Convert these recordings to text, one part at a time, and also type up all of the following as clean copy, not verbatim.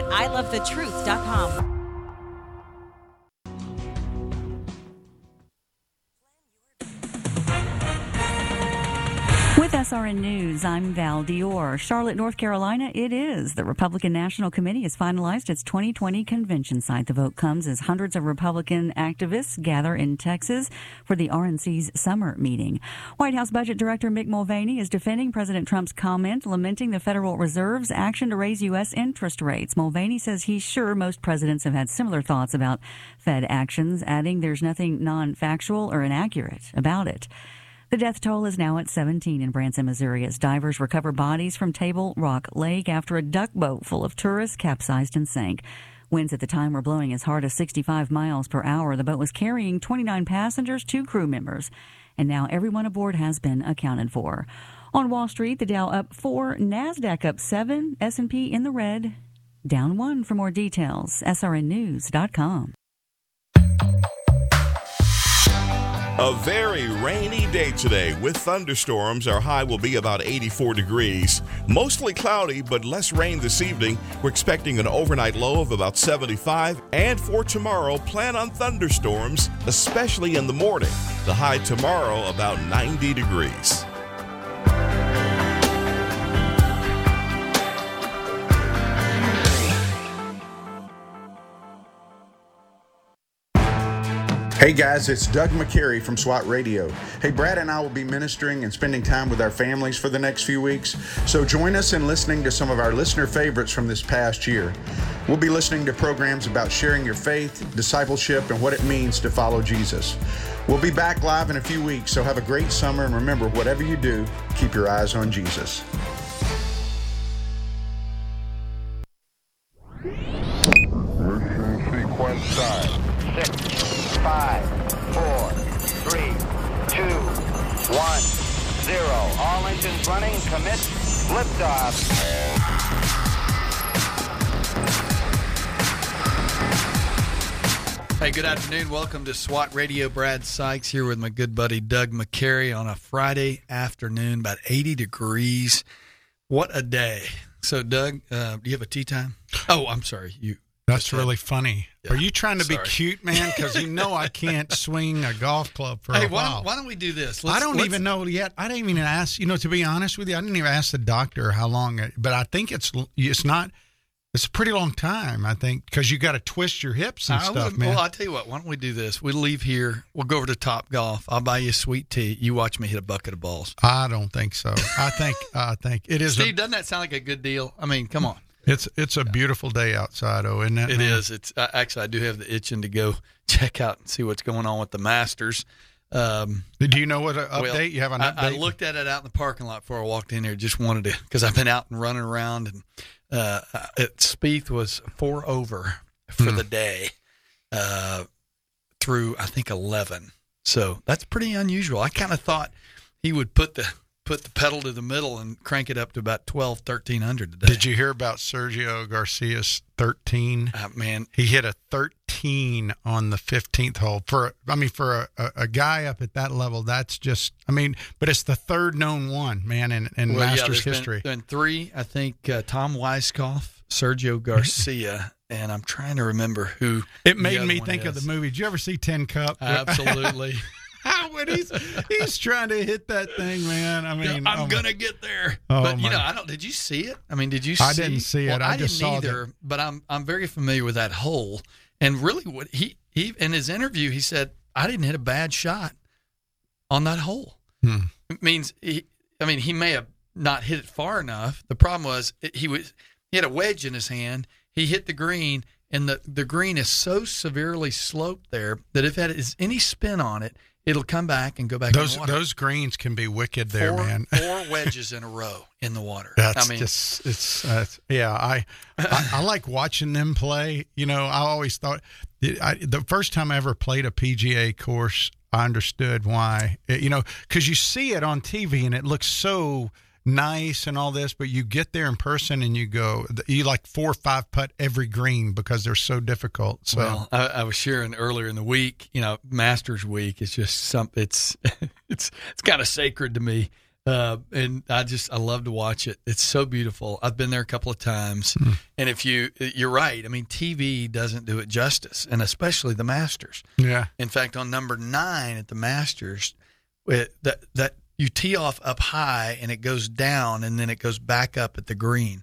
ilovethetruth.com. With SRN News, I'm Val Dior. Charlotte, North Carolina, it is. The Republican National Committee has finalized its 2020 convention site. The vote comes as hundreds of Republican activists gather in Texas for the RNC's summer meeting. White House Budget Director Mick Mulvaney is defending President Trump's comment, lamenting the Federal Reserve's action to raise U.S. interest rates. Mulvaney says he's sure most presidents have had similar thoughts about Fed actions, adding there's nothing non-factual or inaccurate about it. The death toll is now at 17 in Branson, Missouri, as divers recover bodies from Table Rock Lake after a duck boat full of tourists capsized and sank. Winds at the time were blowing as hard as 65 miles per hour. The boat was carrying 29 passengers, 2 crew members, and now everyone aboard has been accounted for. On Wall Street, the Dow up 4, NASDAQ up 7, S&P in the red, down 1. For more details, srnnews.com. A very rainy day today with thunderstorms. Our high will be about 84 degrees. Mostly cloudy, but less rain this evening. We're expecting an overnight low of about 75. And for tomorrow, plan on thunderstorms, especially in the morning. The high tomorrow about 90 degrees. Hey guys, it's Doug McCary from SWAT Radio. Hey, Brad and I will be ministering and spending time with our families for the next few weeks, so join us in listening to some of our listener favorites from this past year. We'll be listening to programs about sharing your faith, discipleship, and what it means to follow Jesus. We'll be back live in a few weeks, so have a great summer, and remember, whatever you do, keep your eyes on Jesus. Mission sequence time. 6, 5, 4, 3, 2, 1, 0. All engines running. Commit. Liftoff. Hey, good afternoon. Welcome to SWAT Radio. Brad Sykes here with my good buddy Doug McCary on a Friday afternoon, about 80 degrees. What a day. So, Doug, do you have a tea time? Oh, I'm sorry. That's really funny. Yeah. Are you trying to be cute, man? Because you know I can't swing a golf club for a while. Why don't we do this? I don't even know yet. I didn't even ask, to be honest with you, I didn't even ask the doctor how long, but I think it's a pretty long time, I think, because you got to twist your hips and stuff, man. Well, I'll tell you what, why don't we do this? We'll leave here. We'll go over to Top Golf. I'll buy you a sweet tea. You watch me hit a bucket of balls. I don't think so. I think it is. Steve, doesn't that sound like a good deal? I mean, come on. It's a beautiful day outside, isn't it? It is. It's actually, I do have the itching to go check out and see what's going on with the Masters. Do you know what update? You have an update? I looked at it out in the parking lot before I walked in here. Just wanted to, because I've been out and running around, and Spieth was 4 over for the day through, I think, 11. So that's pretty unusual. I kind of thought he would put the pedal to the middle and crank it up to about 1,300 today. Did you hear about Sergio Garcia's 13? Man, he hit a 13 on the 15th hole. For a guy up at that level, that's just, but it's the third known one, man, in Masters history. Been 3, I think, Tom Weiskopf, Sergio Garcia, and I'm trying to remember who. It made me think of the movie. Did you ever see Tin Cup? Absolutely. When he's trying to hit that thing, man. I'm gonna get there. Oh, but did you see it? Did you see? I didn't see it. Well, I just didn't saw either. But I'm very familiar with that hole. And really, what he in his interview, he said, I didn't hit a bad shot on that hole. It means he may have not hit it far enough. The problem was he had a wedge in his hand. He hit the green, and the green is so severely sloped there that if it has any spin on it, it'll come back and go back in the water. Those greens can be wicked there, man. 4 wedges in a row in the water. I like watching them play. I always thought, the first time I ever played a PGA course, I understood why. Because you see it on TV and it looks so nice and all this, but you get there in person and you like 4 or 5 putt every green because they're so difficult. So well, I was sharing earlier in the week, Masters week is just it's kind of sacred to me. And I love to watch it. It's so beautiful. I've been there a couple of times. And you're right. I mean, TV doesn't do it justice, and especially the Masters. Yeah. In fact, on number 9 at the Masters, that you tee off up high and it goes down and then it goes back up at the green.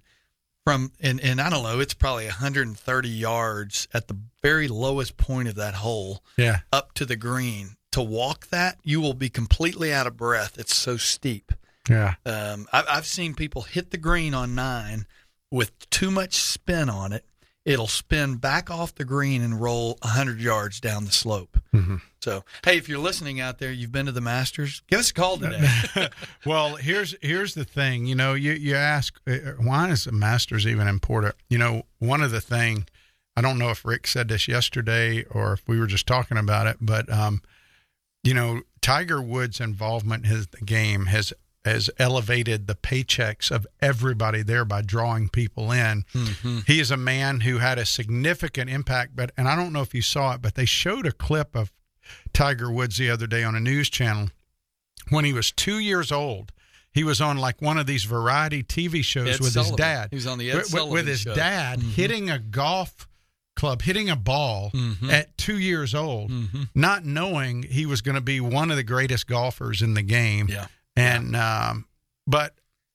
And I don't know, it's probably 130 yards at the very lowest point of that hole, up to the green. To walk that, you will be completely out of breath. It's so steep. Yeah. I've seen people hit the green on 9 with too much spin on it. It'll spin back off the green and roll 100 yards down the slope. Mm-hmm. So, hey, if you're listening out there, you've been to the Masters, give us a call today. Well, here's the thing. You know, you ask, why is the Masters even important? You know, one of the thing, I don't know if Rick said this yesterday or if we were just talking about it, but, you know, Tiger Woods' involvement in the game has elevated the paychecks of everybody there by drawing people in. Mm-hmm. He is a man who had a significant impact, and I don't know if you saw it, but they showed a clip of Tiger Woods the other day on a news channel when he was 2 years old. He was on like one of these variety TV shows Ed with Sullivan. his dad. He was on the Ed Sullivan with his show. dad, mm-hmm. hitting a golf club, hitting a ball mm-hmm. at 2 years old, mm-hmm. not knowing he was going to be one of the greatest golfers in the game. Yeah. And but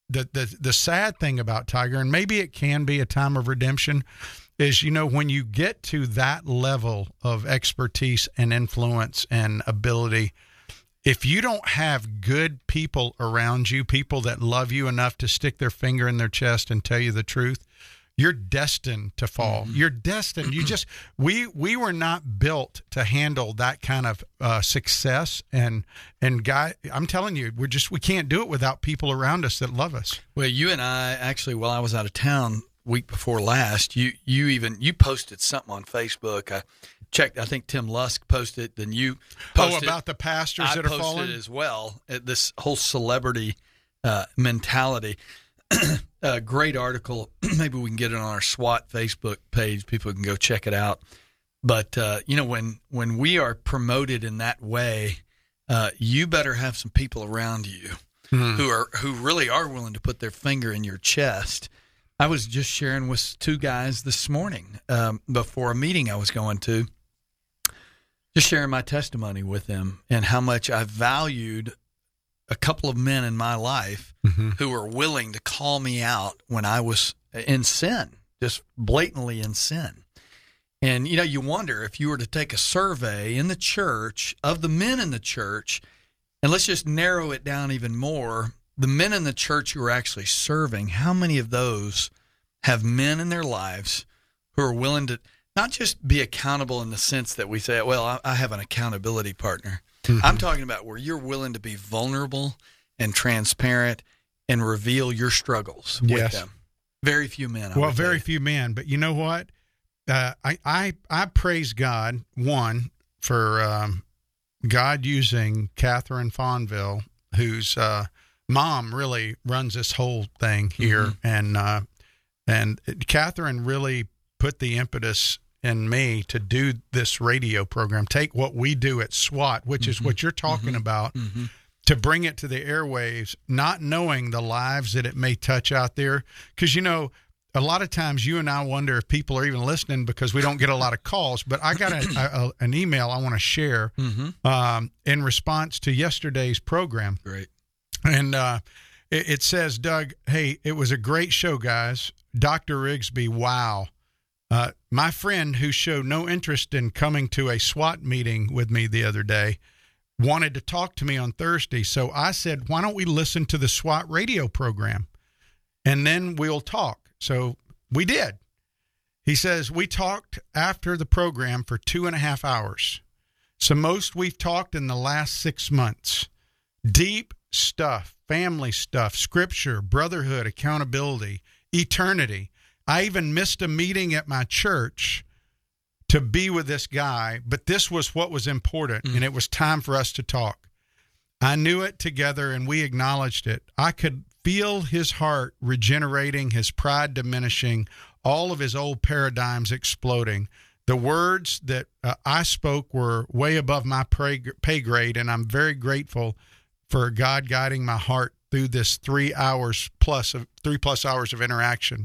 the sad thing about Tiger, and maybe it can be a time of redemption, is, you know, when you get to that level of expertise and influence and ability, if you don't have good people around you, people that love you enough to stick their finger in their chest and tell you the truth, you're destined to fall. Mm-hmm. You're destined. You just we were not built to handle that kind of success. And guy, I'm telling you, we can't do it without people around us that love us. Well, you and I actually, while I was out of town week before last, you posted something on Facebook. I checked. I think Tim Lusk posted. Then you posted about the pastors that are falling. I posted as well. This whole celebrity mentality. A great article. Maybe we can get it on our SWAT Facebook page. People can go check it out. But you know, when we are promoted in that way, you better have some people around you who really are willing to put their finger in your chest. I was just sharing with 2 guys this morning before a meeting I was going to, just sharing my testimony with them and how much I valued a couple of men in my life who were willing to call me out when I was in sin, just blatantly in sin. And, you know, you wonder if you were to take a survey in the church of the men in the church, and let's just narrow it down even more, the men in the church who are actually serving, how many of those have men in their lives who are willing to not just be accountable in the sense that we say, well, I have an accountability partner. Mm-hmm. I'm talking about where you're willing to be vulnerable and transparent and reveal your struggles with them. Very few men. Very few men. But you know what? I praise God, one, for God using Catherine Fonville, whose mom really runs this whole thing here, and Catherine really put the impetus in me to do this radio program, take what we do at SWAT, which is what you're talking about, to bring it to the airwaves, not knowing the lives that it may touch out there. Because, you know, a lot of times you and I wonder if people are even listening because we don't get a lot of calls. But I got an email I want to share in response to yesterday's program. Great. And it says, Doug, hey, it was a great show, guys. Dr. Rigsby, wow. My friend who showed no interest in coming to a SWAT meeting with me the other day wanted to talk to me on Thursday. So I said, why don't we listen to the SWAT radio program and then we'll talk. So we did. He says, we talked after the program for 2.5 hours. So most we've talked in the last 6 months. Deep stuff, family stuff, scripture, brotherhood, accountability, eternity. I even missed a meeting at my church to be with this guy, but this was what was important, and it was time for us to talk. I knew it together, and we acknowledged it. I could feel his heart regenerating, his pride diminishing, all of his old paradigms exploding. The words that I spoke were way above my pay grade, and I'm very grateful for God guiding my heart through this 3 plus hours of interaction.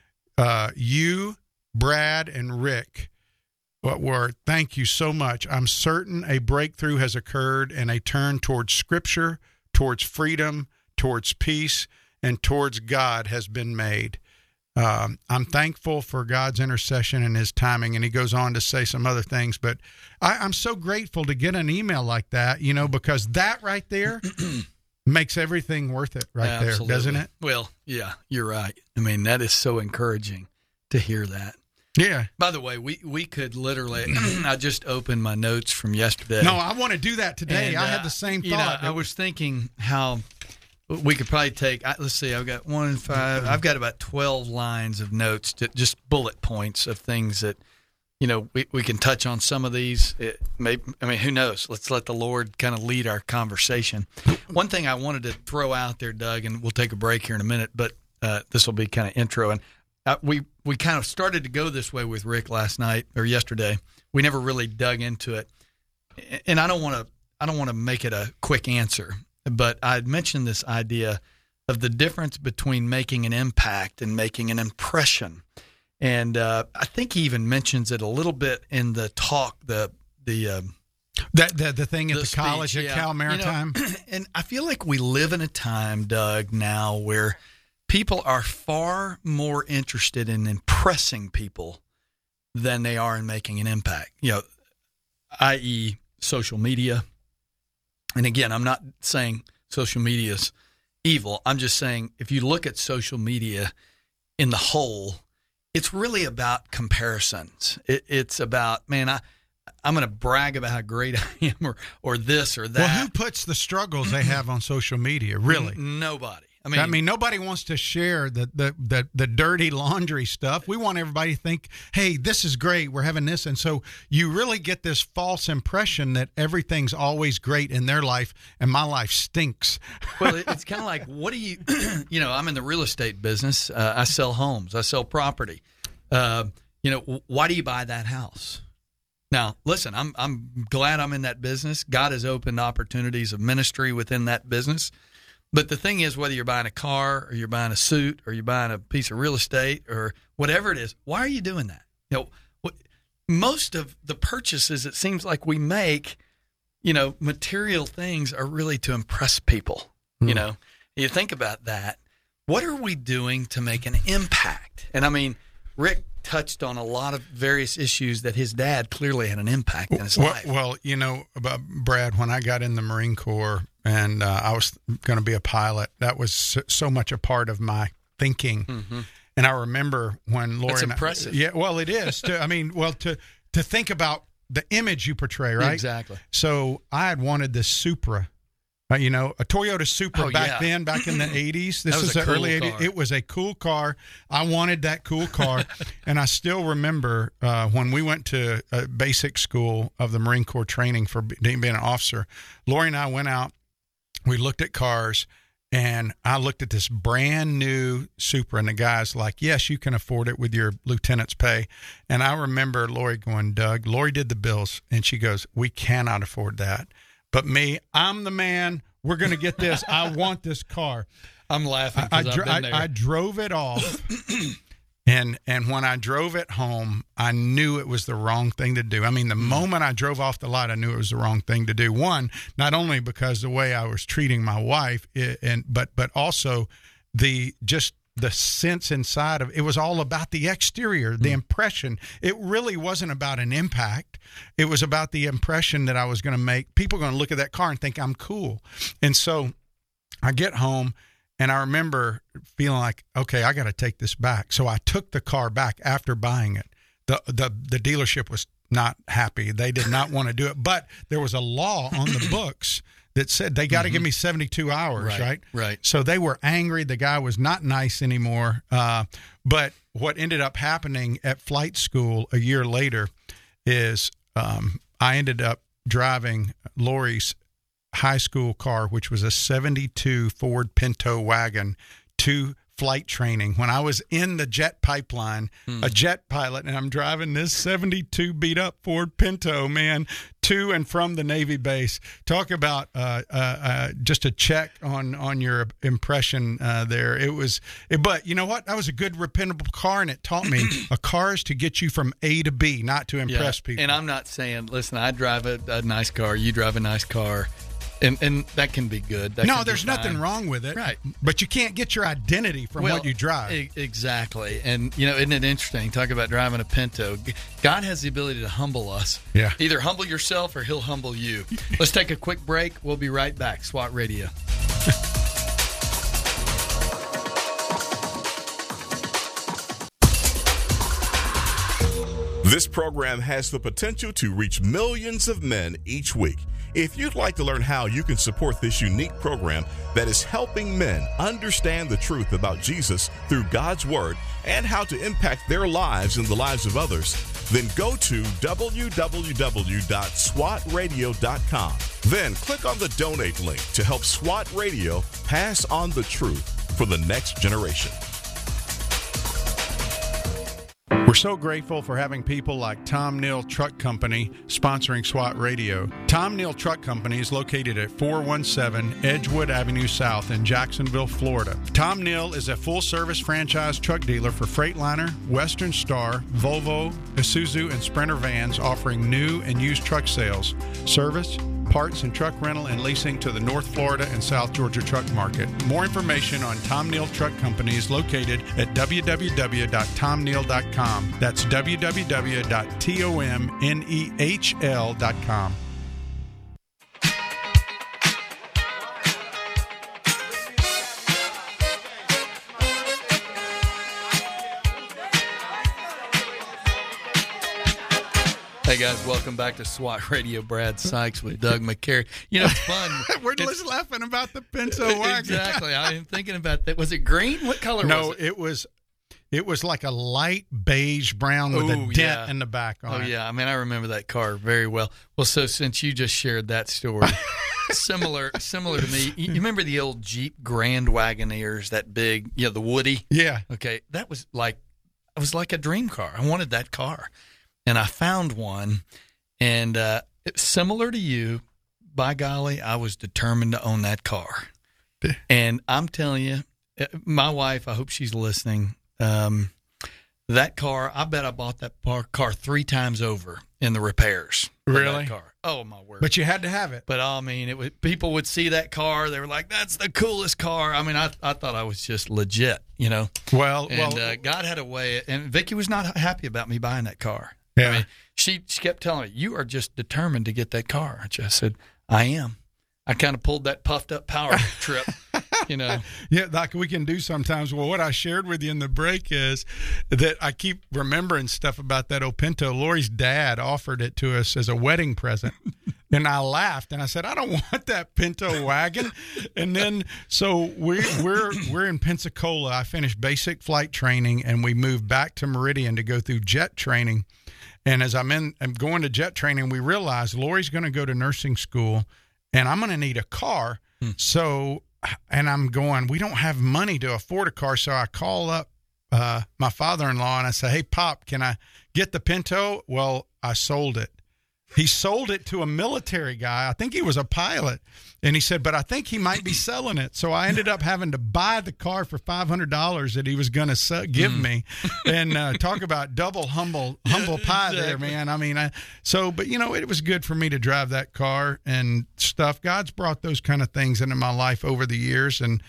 You, Brad, and Rick, thank you so much. I'm certain a breakthrough has occurred and a turn towards Scripture, towards freedom, towards peace, and towards God has been made. I'm thankful for God's intercession and his timing. And he goes on to say some other things, but I'm so grateful to get an email like that, because that right there makes everything worth it there, doesn't it? Well, yeah, you're right. I mean, that is so encouraging to hear that. Yeah. By the way, we could literally, I just opened my notes from yesterday. No, I want to do that today. And, I had the same thought. I was thinking how we could probably take, let's see, I've got 1 and 5. I've got about 12 lines of notes, just bullet points of things that, we can touch on some of these. Who knows? Let's let the Lord kind of lead our conversation. One thing I wanted to throw out there, Doug, and we'll take a break here in a minute, but this will be kind of intro. And we kind of started to go this way with Rick last night or yesterday. We never really dug into it, and I don't want to make it a quick answer, but I'd mentioned this idea of the difference between making an impact and making an impression, and I think he even mentions it a little bit in the talk, the thing at the speech, college at Cal Maritime. And I feel like we live in a time, Doug, now where people are far more interested in impressing people than they are in making an impact, i.e. social media. And again, I'm not saying social media is evil. I'm just saying if you look at social media in the whole, it's really about comparisons. It's about, man, I'm going to brag about how great I am or this or that. Well, who puts the struggles they have on social media, really? Nobody. I mean, nobody wants to share the dirty laundry stuff. We want everybody to think, hey, this is great. We're having this. And so you really get this false impression that everything's always great in their life and my life stinks. Well, it's kind of like, what do you, I'm in the real estate business. I sell homes. I sell property. Why do you buy that house? Now, listen, I'm glad I'm in that business. God has opened opportunities of ministry within that business. But the thing is, whether you're buying a car or you're buying a suit or you're buying a piece of real estate or whatever it is, why are you doing that? Most of the purchases, it seems like we make, material things are really to impress people. You think about that. What are we doing to make an impact? And I mean, Rick touched on a lot of various issues that his dad clearly had an impact in his life. Well, about Brad, when I got in the Marine Corps and I was going to be a pilot, that was so much a part of my thinking. Mm-hmm. And I remember when Lori... That's impressive. Yeah, well, it is. To think about the image you portray, right? Exactly. So I had wanted this Supra. A Toyota Supra back in the 80s. This was the early 80s. It was a cool car. I wanted that cool car. And I still remember when we went to a basic school of the Marine Corps training for being an officer, Lori and I went out, we looked at cars, and I looked at this brand new Supra, and the guy's like, yes, you can afford it with your lieutenant's pay. And I remember Lori going, Doug, Lori did the bills, and she goes, we cannot afford that. But me, I'm the man. We're going to get this. I want this car. I'm laughing because I've been there. I drove it off, and when I drove it home, I knew it was the wrong thing to do. I mean, the moment I drove off the lot, I knew it was the wrong thing to do. One, not only because the way I was treating my wife, but also the sense inside of it was all about the exterior, the impression. It really wasn't about an impact. It was about the impression that I was going to make. People are going to look at that car and think I'm cool. And so I get home and I remember feeling like, okay, I got to take this back. So I took the car back after buying it. The dealership was not happy. They did not want to do it, but there was a law on the books that said they got to give me 72 hours, right? Right. So they were angry. The guy was not nice anymore. But what ended up happening at flight school a year later is I ended up driving Lori's high school car, which was a 72 Ford Pinto wagon, to flight training when I was in the jet pipeline, a jet pilot, and I'm driving this 72 beat up Ford Pinto, man, to and from the Navy base. Talk about just a check on your impression there. But you know what? That was a good, repentable car, and it taught me a car is to get you from A to B, not to impress people. And I'm not saying, listen, I drive a nice car, you drive a nice car. And that can be good. There's nothing wrong with it. Right. But you can't get your identity from what you drive. Exactly. And, isn't it interesting? Talk about driving a Pinto. God has the ability to humble us. Yeah. Either humble yourself or he'll humble you. Let's take a quick break. We'll be right back. SWAT Radio. This program has the potential to reach millions of men each week. If you'd like to learn how you can support this unique program that is helping men understand the truth about Jesus through God's Word and how to impact their lives and the lives of others, then go to www.swatradio.com. Then click on the donate link to help SWAT Radio pass on the truth for the next generation. We're so grateful for having people like Tom Neal Truck Company sponsoring SWAT Radio. Tom Neal Truck Company is located at 417 Edgewood Avenue South in Jacksonville, Florida. Tom Neal is a full-service franchise truck dealer for Freightliner, Western Star, Volvo, Isuzu, and Sprinter vans, offering new and used truck sales, service, parts and truck rental and leasing to the North Florida and South Georgia truck market. More information on Tom Neal Truck Company is located at www.tomneal.com. That's www.tomnehl.com. Hey guys, welcome back to SWAT Radio. Brad Sykes with Doug McCary. It's fun. We're just laughing about the Pinto wagon. Exactly. I am thinking about that. Was it green? What color was it? No, it was like a light beige brown with a dent in the back on it. Oh, yeah. I mean, I remember that car very well. Well, so since you just shared that story, similar to me, you remember the old Jeep Grand Wagoneers, that big, the Woody? Yeah. Okay. It was like a dream car. I wanted that car. And I found one, and similar to you, by golly, I was determined to own that car. And I'm telling you, my wife, I hope she's listening, that car, I bet I bought that car 3 times over in the repairs. Really? That car. Oh, my word. But you had to have it. But, I mean, people would see that car. They were like, that's the coolest car. I mean, I thought I was just legit, Well, God had a way. And Vicki was not happy about me buying that car. Yeah. I mean, she kept telling me, you are just determined to get that car. I just said, I am. I kind of pulled that puffed up power trip, Yeah, like we can do sometimes. Well, what I shared with you in the break is that I keep remembering stuff about that old Pinto. Lori's dad offered it to us as a wedding present. And I laughed and I said, I don't want that Pinto wagon. And then, so we're in Pensacola. I finished basic flight training and we moved back to Meridian to go through jet training. And as I'm going to jet training, we realized Lori's going to go to nursing school and I'm going to need a car. So, and I'm going, we don't have money to afford a car. So I call up my father-in-law and I say, hey, Pop, can I get the Pinto? Well, I sold it. He sold it to a military guy. I think he was a pilot. And he said, but I think he might be selling it. So I ended up having to buy the car for $500 that he was going to give me. And talk about double humble pie there, man. I mean, but it was good for me to drive that car and stuff. God's brought those kind of things into my life over the years. And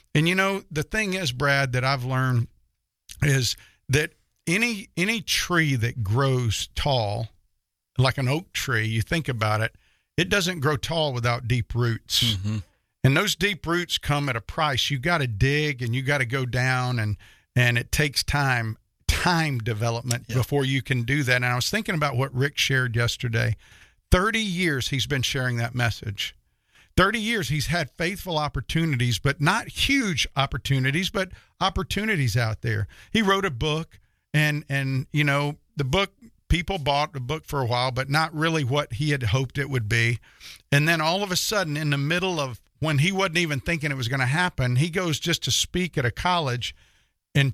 the thing is, Brad, that I've learned is that any tree that grows tall, like an oak tree, you think about it, it doesn't grow tall without deep roots. Mm-hmm. And those deep roots come at a price. You got to dig and you got to go down and it takes time development before you can do that. And I was thinking about what Rick shared yesterday. 30 years he's been sharing that message. 30 years he's had faithful opportunities, but not huge opportunities, but opportunities out there. He wrote a book and the book, people bought the book for a while, but not really what he had hoped it would be. And then all of a sudden, in the middle of when he wasn't even thinking it was going to happen, he goes just to speak at a college and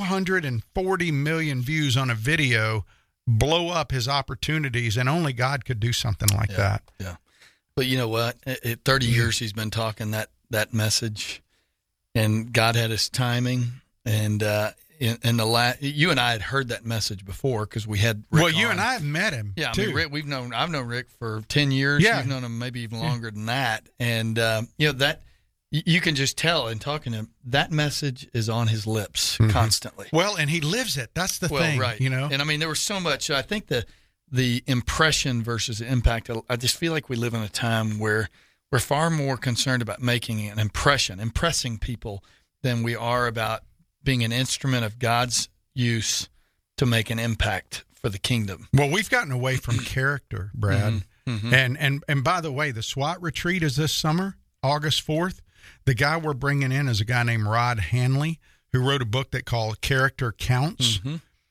240 million views on a video blow up his opportunities, and only God could do something like that. Yeah. But you know what? 30 years he's been talking that message, and God had his timing. And you and I had heard that message before because we had Rick on. You and I have met him. Yeah, too. I mean, I've known Rick for 10 years. Yeah. You've known him maybe even longer than that. And that you can just tell in talking to him, that message is on his lips constantly. Well, and he lives it. That's the thing, right. you know. And I mean, there was so much. I think the impression versus the impact. I just feel like we live in a time where we're far more concerned about making an impression, impressing people, than we are about being an instrument of God's use to make an impact for the kingdom. Well, we've gotten away from character, Brad. And by the way, the SWAT retreat is this summer, August 4th. The guy we're bringing in is a guy named Rod Hanley, who wrote a book that called Character Counts.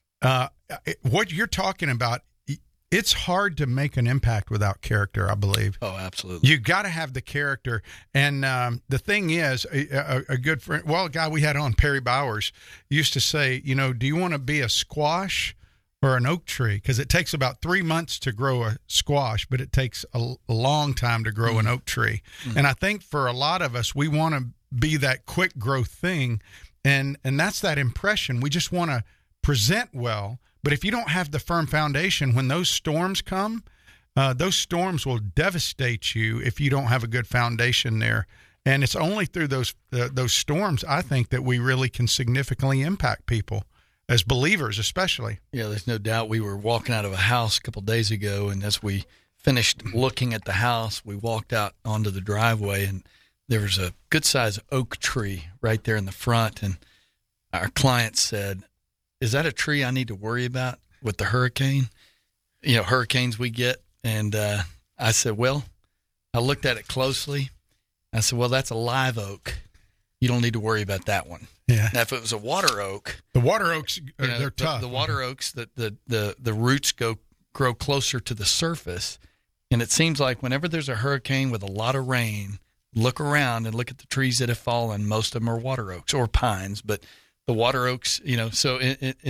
What you're talking about, it's hard to make an impact without character, I believe. Oh, absolutely. You got to have the character. And the thing is, a good friend, a guy we had on, Perry Bowers, used to say, do you want to be a squash or an oak tree? Because it takes about 3 months to grow a squash, but it takes a long time to grow an oak tree. And I think for a lot of us, we want to be that quick growth thing. And that's that impression. We just want to present well. But if you don't have the firm foundation, when those storms come, those storms will devastate you if you don't have a good foundation there. And it's only through those storms, I think, that we really can significantly impact people, as believers especially. Yeah, there's no doubt. We were walking out of a house a couple of days ago, and as we finished looking at the house, we walked out onto the driveway, and there was a good-sized oak tree right there in the front. And our client said, "Is that a tree I need to worry about with the hurricane? Hurricanes we get." And I said, well, I looked at it closely. I said, well, that's a live oak. You don't need to worry about that one. Yeah. Now, if it was a water oak, the water oaks, they're tough. The water oaks, the roots grow closer to the surface. And it seems like whenever there's a hurricane with a lot of rain, look around and look at the trees that have fallen. Most of them are water oaks or pines, but the water oaks, so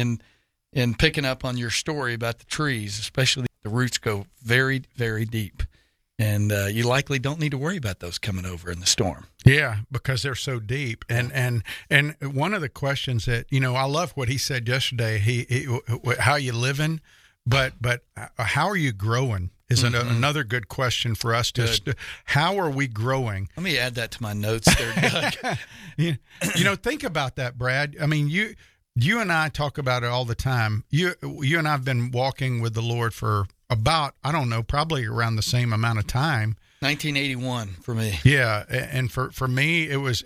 in picking up on your story about the trees, especially the roots go very, very deep. And you likely don't need to worry about those coming over in the storm. Yeah, because they're so deep. And one of the questions that, I love what he said yesterday, he how you living, but how are you growing is another good question for us. How are we growing? Let me add that to my notes there, Doug. Think about that, Brad. I mean, you and I talk about it all the time. You and I have been walking with the Lord for about, I don't know, probably around the same amount of time. 1981 for me. Yeah, and for me it was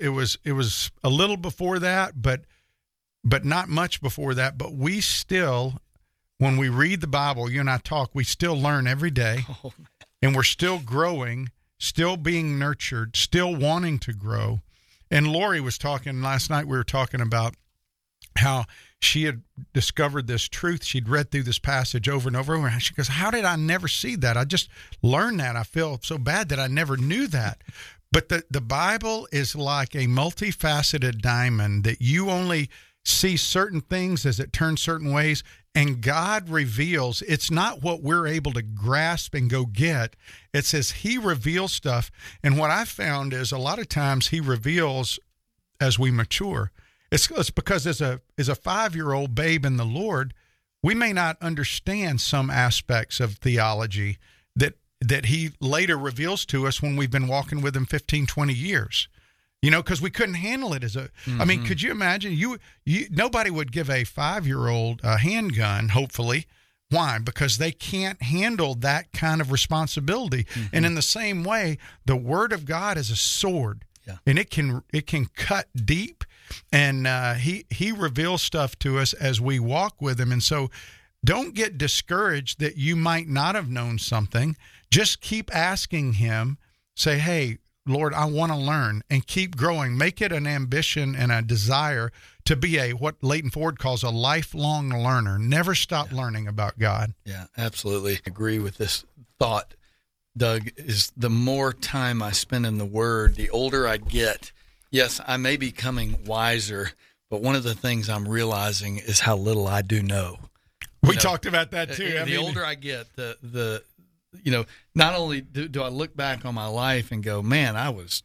a little before that, but not much before that. But we still, when we read the Bible, you and I talk, we still learn every day, and we're still growing, still being nurtured, still wanting to grow. And Lori was talking last night. We were talking about how she had discovered this truth. She'd read through this passage over and over. And she goes, how did I never see that? I just learned that. I feel so bad that I never knew that. But the Bible is like a multifaceted diamond that you only see certain things as it turns certain ways. And God reveals, it's not what we're able to grasp and go get. It says he reveals stuff. And what I found is a lot of times he reveals as we mature. It's because as a 5-year-old babe in the Lord, we may not understand some aspects of theology that he later reveals to us when we've been walking with him 15, 20 years. Because we couldn't handle it as a. I mean, could you imagine? You nobody would give a 5-year-old a handgun. Hopefully, why? Because they can't handle that kind of responsibility. And in the same way, the Word of God is a sword, and it can cut deep. And he reveals stuff to us as we walk with him. And so don't get discouraged that you might not have known something. Just keep asking him. Say, hey, Lord, I want to learn, and keep growing. Make it an ambition and a desire to be what Leighton Ford calls a lifelong learner. Never stop learning about God. Yeah, absolutely. I agree with this thought, Doug, is the more time I spend in the Word, the older I get. Yes, I may be becoming wiser, but one of the things I'm realizing is how little I do know. We talked about that too. The older I get, the not only do I look back on my life and go, man, I was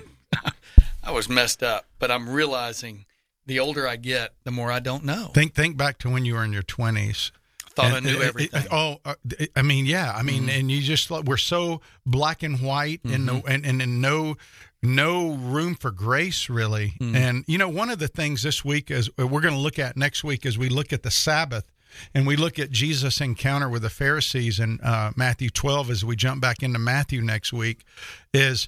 I was messed up, but I'm realizing the older I get, the more I don't know. Think back to when you were in your 20s. Thought I knew everything. And you just, we're so black and white, and no room for grace, really. And one of the things this week is we're going to look at next week as we look at the Sabbath, and we look at Jesus' encounter with the Pharisees in Matthew 12 as we jump back into Matthew next week, is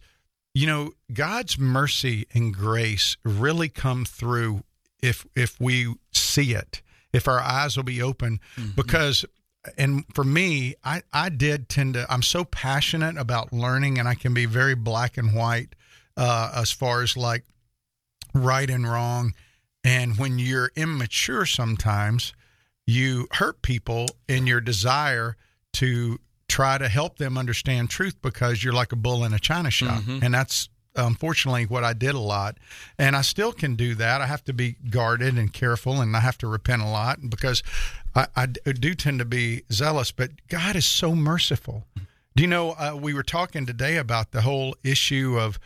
God's mercy and grace really come through if we see it. If our eyes will be open, because, and for me, I did tend to, I'm so passionate about learning, and I can be very black and white as far as like right and wrong. And when you're immature, sometimes you hurt people in your desire to try to help them understand truth because you're like a bull in a china shop. And that's unfortunately what I did a lot, and I still can do that. I have to be guarded and careful, and I have to repent a lot because I do tend to be zealous, but God is so merciful. Do you know, we were talking today about the whole issue of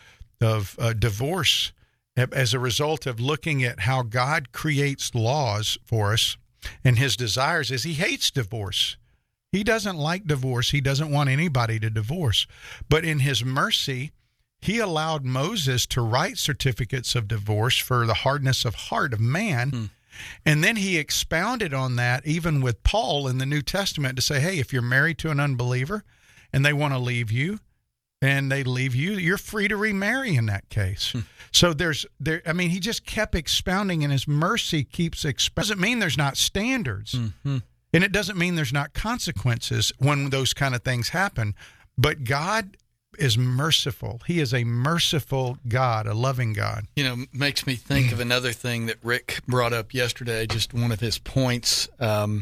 divorce as a result of looking at how God creates laws for us, and his desires is he hates divorce. He doesn't like divorce. He doesn't want anybody to divorce, but in his mercy, he allowed Moses to write certificates of divorce for the hardness of heart of man. And then he expounded on that even with Paul in the New Testament to say, hey, if you're married to an unbeliever and they want to leave you and they leave you, you're free to remarry in that case. So he just kept expounding, and his mercy keeps expounding. Doesn't mean there's not standards. And it doesn't mean there's not consequences when those kind of things happen. But God is merciful. He is a merciful God, a loving God. Makes me think of another thing that Rick brought up yesterday, just one of his points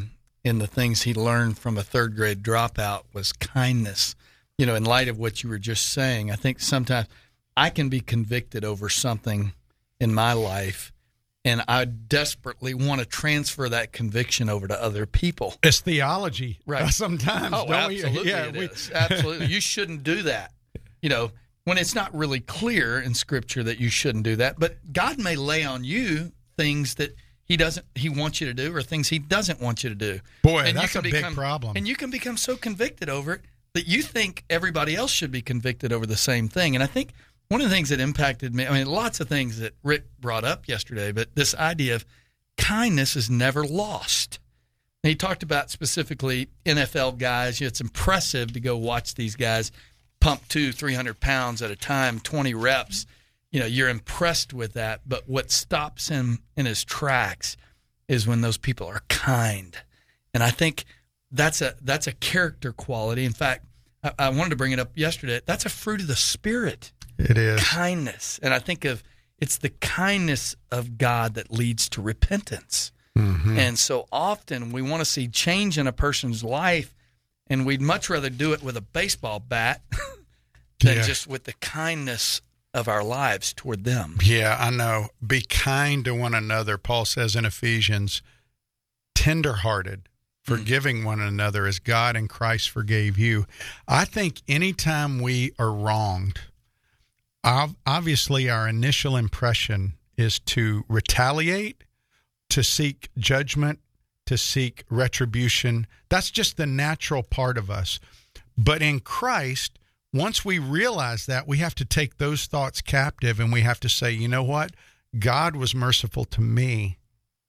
in the things he learned from a third grade dropout was kindness. In light of what you were just saying, I think sometimes I can be convicted over something in my life, and I desperately want to transfer that conviction over to other people. It's theology, right? Sometimes. Oh, absolutely, it is. Absolutely. You shouldn't do that. When it's not really clear in Scripture that you shouldn't do that, but God may lay on you things that He wants you to do, or things He doesn't want you to do. Boy, and that's a big problem. And you can become so convicted over it that you think everybody else should be convicted over the same thing. And I think one of the things that impacted me, lots of things that Rick brought up yesterday, but this idea of kindness is never lost. And he talked about specifically NFL guys. It's impressive to go watch these guys pump 200-300 pounds at a time, 20 reps. You're impressed with that. But what stops him in his tracks is when those people are kind. And I think that's a character quality. In fact, I wanted to bring it up yesterday. That's a fruit of the Spirit. It is. Kindness. And I think it's the kindness of God that leads to repentance. And so often we want to see change in a person's life, and we'd much rather do it with a baseball bat than just with the kindness of our lives toward them. Yeah, I know. Be kind to one another, Paul says in Ephesians, tenderhearted, forgiving one another as God in Christ forgave you. I think anytime we are wronged, obviously our initial impression is to retaliate, to seek judgment, to seek retribution. That's just the natural part of us. But in Christ, once we realize that, we have to take those thoughts captive, and we have to say, you know what? God was merciful to me.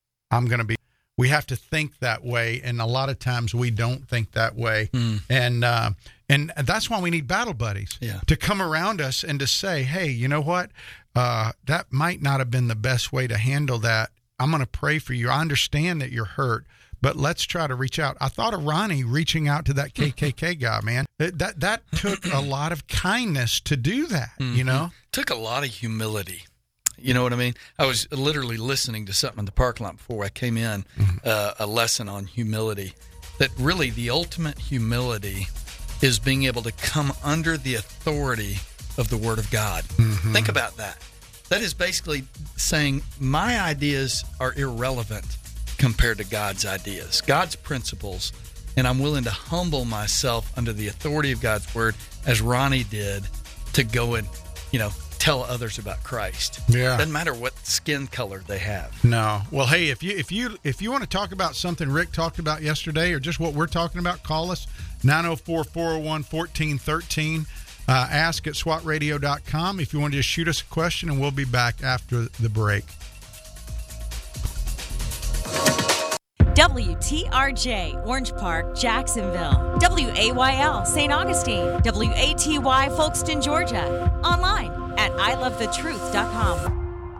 We have to think that way, and a lot of times we don't think that way. And that's why we need battle buddies to come around us and to say, hey, you know what? That might not have been the best way to handle that. I'm going to pray for you. I understand that you're hurt, but let's try to reach out. I thought of Ronnie reaching out to that KKK guy, man. That took a lot of kindness to do that, Took a lot of humility. You know what I mean? I was literally listening to something in the parking lot before I came in, a lesson on humility, that really the ultimate humility is being able to come under the authority of the Word of God. Think about that. That is basically saying my ideas are irrelevant compared to God's ideas, God's principles, and I'm willing to humble myself under the authority of God's word, as Ronnie did, to go and, tell others about Christ. Yeah. Doesn't matter what skin color they have. No. Well, hey, if you want to talk about something Rick talked about yesterday, or just what we're talking about, call us 904-401-1413. Ask at swatradio.com if you want to just shoot us a question, and we'll be back after the break. WTRJ, Orange Park, Jacksonville. WAYL, St. Augustine. WATY, Folkestone, Georgia. Online at ilovethetruth.com.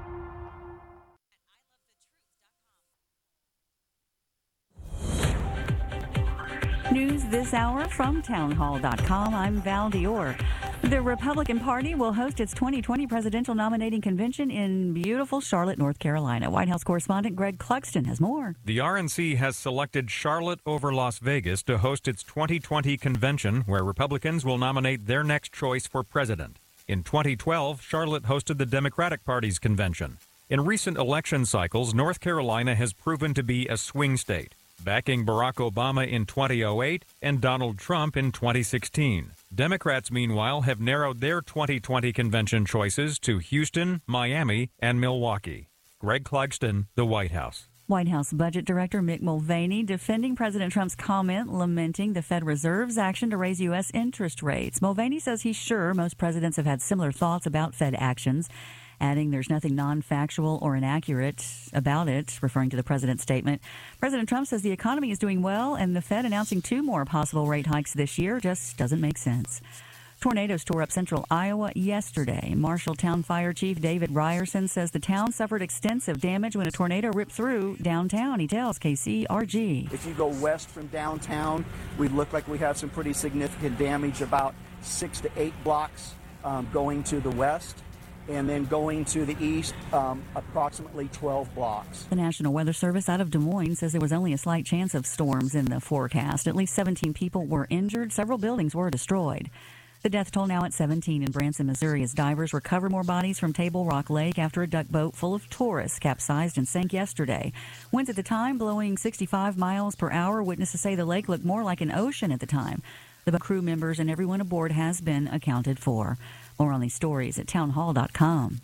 News this hour from townhall.com. I'm Val Dior. The Republican Party will host its 2020 presidential nominating convention in beautiful Charlotte, North Carolina. White House correspondent Greg Clugston has more. The RNC has selected Charlotte over Las Vegas to host its 2020 convention, where Republicans will nominate their next choice for president. In 2012, Charlotte hosted the Democratic Party's convention. In recent election cycles, North Carolina has proven to be a swing state, backing Barack Obama in 2008 and Donald Trump in 2016. Democrats, meanwhile, have narrowed their 2020 convention choices to Houston, Miami, and Milwaukee. Greg Clugston, the White House. White House Budget Director Mick Mulvaney defending President Trump's comment lamenting the Fed Reserve's action to raise U.S. interest rates. Mulvaney says he's sure most presidents have had similar thoughts about Fed actions, adding there's nothing non-factual or inaccurate about it, referring to the president's statement. President Trump says the economy is doing well, and the Fed announcing 2 more possible rate hikes this year just doesn't make sense. Tornadoes tore up central Iowa yesterday. Marshalltown Fire Chief David Ryerson says the town suffered extensive damage when a tornado ripped through downtown. He tells KCRG. If you go west from downtown, we look like we have some pretty significant damage, about 6 to 8 blocks going to the west. And then going to the east, approximately 12 blocks. The National Weather Service out of Des Moines says there was only a slight chance of storms in the forecast. At least 17 people were injured. Several buildings were destroyed. The death toll now at 17 in Branson, Missouri, as divers recover more bodies from Table Rock Lake after a duck boat full of tourists capsized and sank yesterday. Winds at the time blowing 65 miles per hour. Witnesses say the lake looked more like an ocean at the time. The crew members and everyone aboard has been accounted for. More on these stories at townhall.com.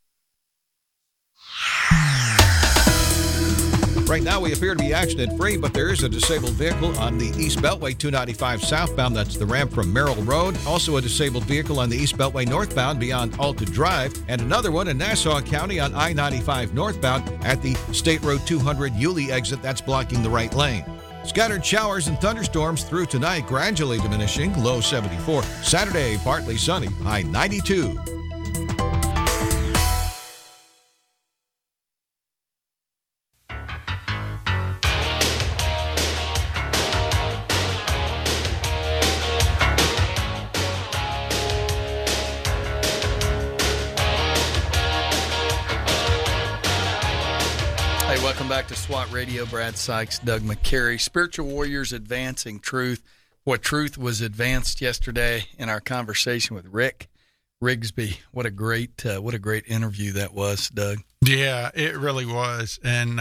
Right now, we appear to be accident-free, but there is a disabled vehicle on the East Beltway 295 southbound. That's the ramp from Merrill Road. Also a disabled vehicle on the East Beltway northbound beyond Alta Drive. And another one in Nassau County on I-95 northbound at the State Road 200 Yulee exit. That's blocking the right lane. Scattered showers and thunderstorms through tonight, gradually diminishing, low 74. Saturday, partly sunny, high 92. Welcome back to SWAT Radio. Brad Sykes, Doug McCary. Spiritual warriors advancing truth. What truth was advanced yesterday in our conversation with Rick Rigsby. What a great interview that was, Doug. Yeah, it really was. And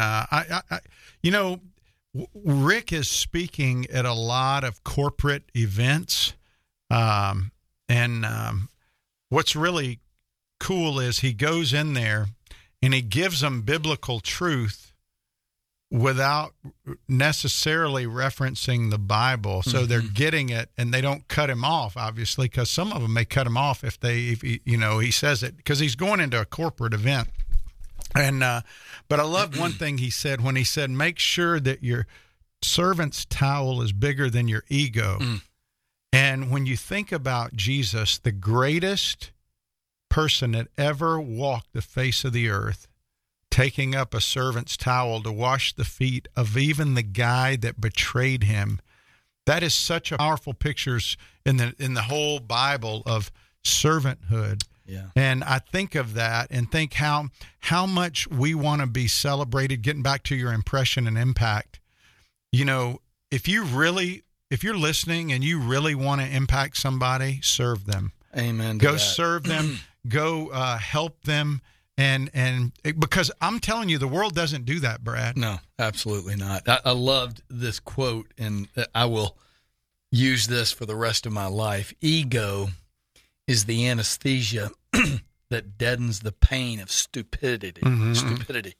Rick is speaking at a lot of corporate events, and what's really cool is he goes in there and he gives them biblical truth without necessarily referencing the Bible. So they're getting it, and they don't cut him off, obviously, because some of them may cut him off if he says it, because he's going into a corporate event. And but I love one thing he said when he said, make sure that your servant's towel is bigger than your ego. And when you think about Jesus, the greatest person that ever walked the face of the earth, taking up a servant's towel to wash the feet of even the guy that betrayed him. That is such a powerful pictures in the whole Bible of servanthood. Yeah. And I think of that and think how much we want to be celebrated. Getting back to your impression and impact, if you're listening and you really want to impact somebody, serve them. Amen. Go serve them. Go help them. because I'm telling you, the world doesn't do that, Brad. No, absolutely not. I loved this quote, and I will use this for the rest of my life. Ego is the anesthesia that deadens the pain of stupidity. Mm-hmm. Stupidity.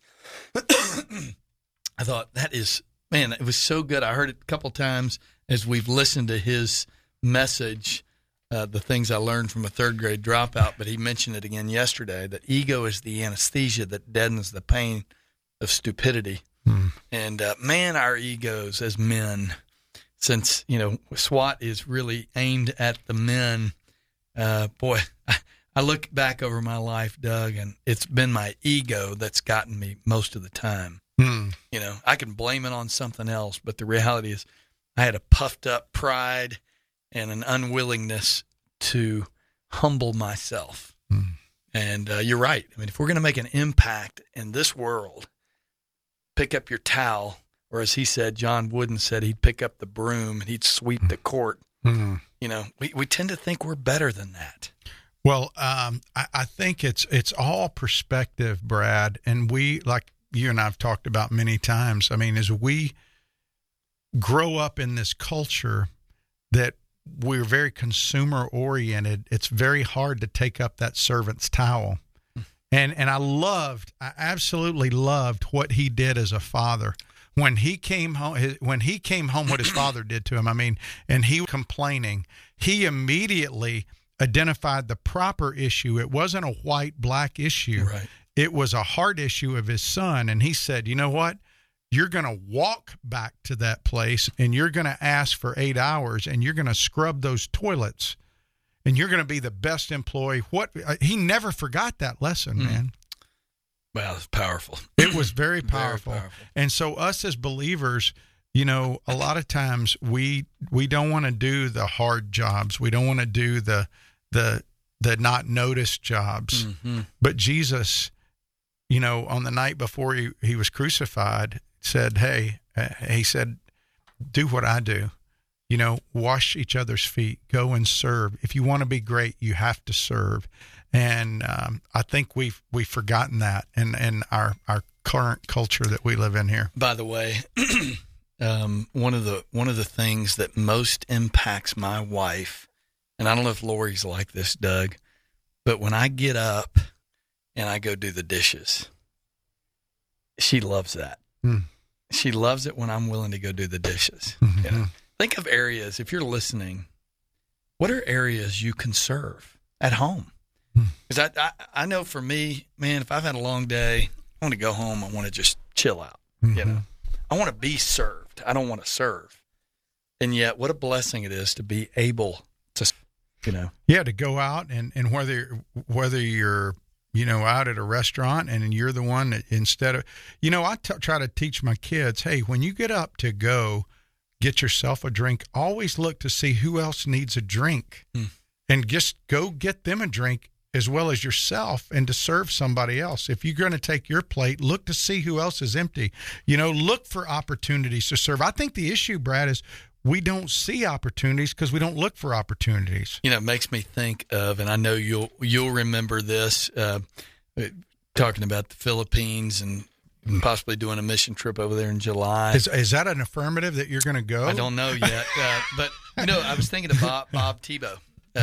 I thought that is, man, it was so good. I heard it a couple times as we've listened to his message, the things I learned from a third grade dropout, but he mentioned it again yesterday, that ego is the anesthesia that deadens the pain of stupidity. And man, our egos as men, since, SWAT is really aimed at the men, boy, I look back over my life, Doug, and it's been my ego that's gotten me most of the time. I can blame it on something else, but the reality is I had a puffed up pride and an unwillingness to humble myself. And you're right. I mean, if we're going to make an impact in this world, pick up your towel, or as he said, John Wooden said, he'd pick up the broom and he'd sweep the court. We tend to think we're better than that. Well, I think it's all perspective, Brad, and we, like you and I've talked about many times, I mean, as we grow up in this culture that we're very consumer oriented, it's very hard to take up that servant's towel. And I absolutely loved what he did as a father. When he came home, what his father did to him, I mean, and he was complaining, he immediately identified the proper issue. It wasn't a white-black issue. Right. It was a heart issue of his son. And he said, you know what? You're going to walk back to that place and you're going to ask for 8 hours and you're going to scrub those toilets and you're going to be the best employee. He never forgot that lesson, man. Wow, it's powerful. It was very powerful. Very powerful. And so us as believers, a lot of times we don't want to do the hard jobs. We don't want to do the not noticed jobs. But Jesus, on the night before he was crucified, said, he said, do what I do, wash each other's feet, go and serve. If you want to be great, you have to serve. And I think we've forgotten that in our current culture that we live in here. By the way, one of the things that most impacts my wife, and I don't know if Lori's like this, Doug, but when I get up and I go do the dishes, she loves that. She loves it when I'm willing to go do the dishes. Think of areas, if you're listening, what are areas you can serve at home? Because I know for me, man, if I've had a long day, I want to go home. I want to just chill out. I want to be served. I don't want to serve. And yet, what a blessing it is to be able to, to go out and whether you're, out at a restaurant and you're the one that instead of, I try to teach my kids, hey, when you get up to go get yourself a drink, always look to see who else needs a drink and just go get them a drink as well as yourself and to serve somebody else. If you're going to take your plate, look to see who else is empty. Look for opportunities to serve. I think the issue, Brad, is we don't see opportunities because we don't look for opportunities. It makes me think of, and I know you'll remember this, talking about the Philippines and possibly doing a mission trip over there in July. Is that an affirmative that you're going to go? I don't know yet, but I was thinking of Bob Tebow.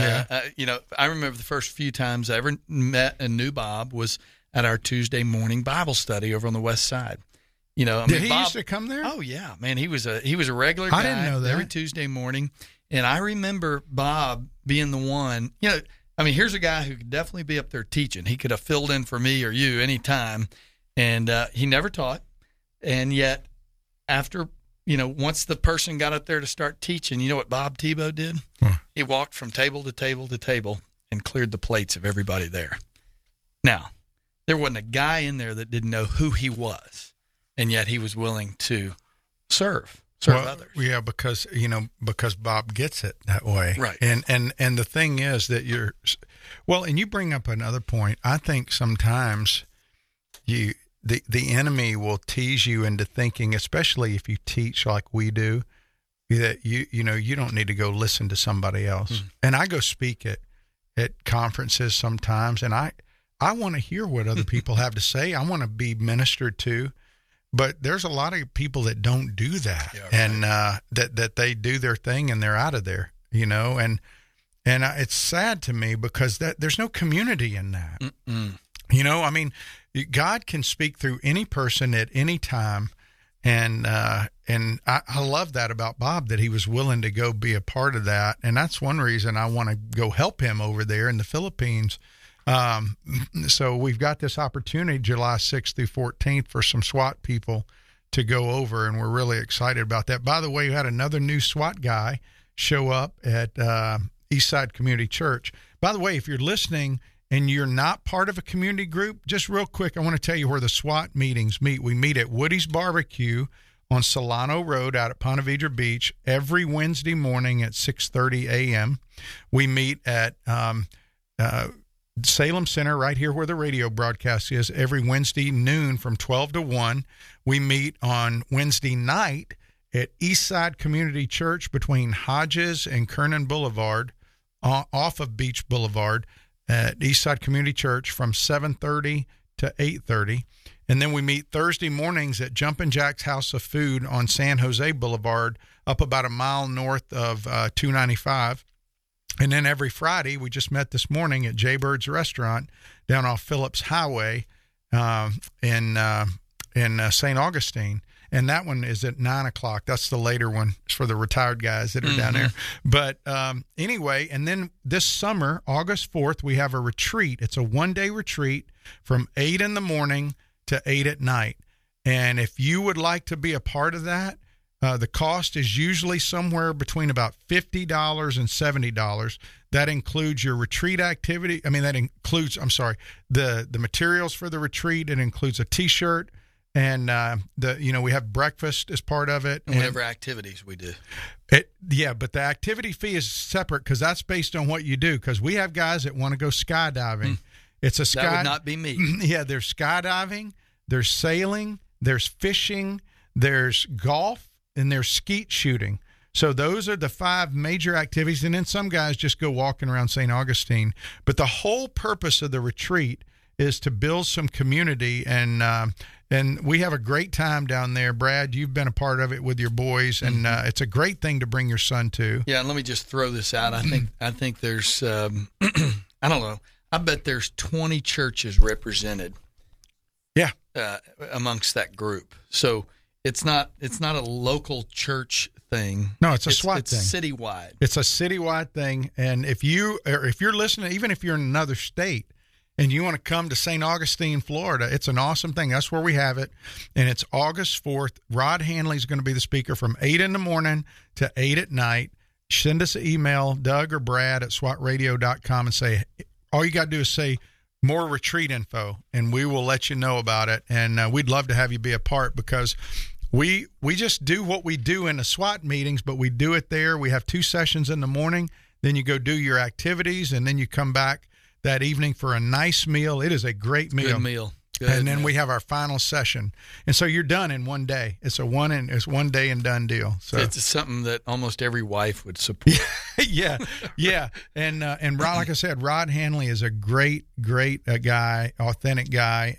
I remember the first few times I ever met and knew Bob was at our Tuesday morning Bible study over on the West Side. Did he used to come there? Oh yeah, man, he was a regular guy. I didn't know that. Every Tuesday morning, and I remember Bob being the one. Here's a guy who could definitely be up there teaching. He could have filled in for me or you anytime, and he never taught. And yet, after once the person got up there to start teaching, you know what Bob Tebow did? He walked from table to table to table and cleared the plates of everybody there. Now, there wasn't a guy in there that didn't know who he was. And yet he was willing to serve others. Yeah, because Bob gets it that way. Right. And the thing is that and you bring up another point. I think sometimes the enemy will tease you into thinking, especially if you teach like we do, that you don't need to go listen to somebody else. And I go speak at conferences sometimes, and I want to hear what other people have to say. I want to be ministered to. But there's a lot of people that don't do that, and that they do their thing and they're out of there, and it's sad to me because there's no community in that. I mean, God can speak through any person at any time, and I love that about Bob, that he was willing to go be a part of that, and that's one reason I want to go help him over there in the Philippines. So we've got this opportunity July 6th through 14th for some SWAT people to go over, and we're really excited about that. By the way, we had another new SWAT guy show up at Eastside Community Church. By the way, if you're listening and you're not part of a community group, just real quick, I want to tell you where the SWAT meetings meet. We meet at Woody's Barbecue on Solano Road out at Ponte Vedra Beach every Wednesday morning at 6:30 a.m. We meet at Salem Center, right here where the radio broadcast is, every Wednesday noon from 12 to 1. We meet on Wednesday night at Eastside Community Church between Hodges and Kernan Boulevard, off of Beach Boulevard, at Eastside Community Church from 7:30 to 8:30. And then we meet Thursday mornings at Jumpin' Jack's House of Food on San Jose Boulevard, up about a mile north of 295. And then every Friday, we just met this morning at Jaybird's Restaurant down off Phillips Highway in St. Augustine. And that one is at 9 o'clock. That's the later one. It's for the retired guys that are down there. But anyway, and then this summer, August 4th, we have a retreat. It's a one-day retreat from 8 in the morning to 8 at night. And if you would like to be a part of that, the cost is usually somewhere between about $50 and $70. That includes your retreat activity. I mean, that includes, the materials for the retreat. It includes a T-shirt, and we have breakfast as part of it. And whatever activities we do. But the activity fee is separate because that's based on what you do. Because we have guys that want to go skydiving. It's a That would not be me. Yeah, there's skydiving, there's sailing, there's fishing, there's golf, and there's skeet shooting. So those are the 5 major activities. And then some guys just go walking around St. Augustine. But the whole purpose of the retreat is to build some community. And we have a great time down there. Brad, you've been a part of it with your boys. And it's a great thing to bring your son to. Yeah, and let me just throw this out. I think there's, I don't know, I bet there's 20 churches represented. Yeah. Amongst that group. So it's not a local church thing. No, it's a SWAT thing. It's citywide. It's a citywide thing. And if you're listening, even if you're in another state and you want to come to St. Augustine, Florida, it's an awesome thing. That's where we have it. And it's August 4th. Rod Hanley is going to be the speaker from 8 in the morning to 8 at night. Send us an email, Doug or Brad at swatradio.com, and say, all you got to do is say, more retreat info, and we will let you know about it. And we'd love to have you be a part, because we just do what we do in the SWAT meetings, but we do it there. We have 2 sessions in the morning, then you go do your activities, and then you come back that evening for a nice meal. It is a great meal. Good meal. Good and then meal. we have our final session. And so you're done in one day. It's one day and done deal. So it's something that almost every wife would support. Yeah. And Rod, like I said, Rod Hanley is a great guy, authentic guy,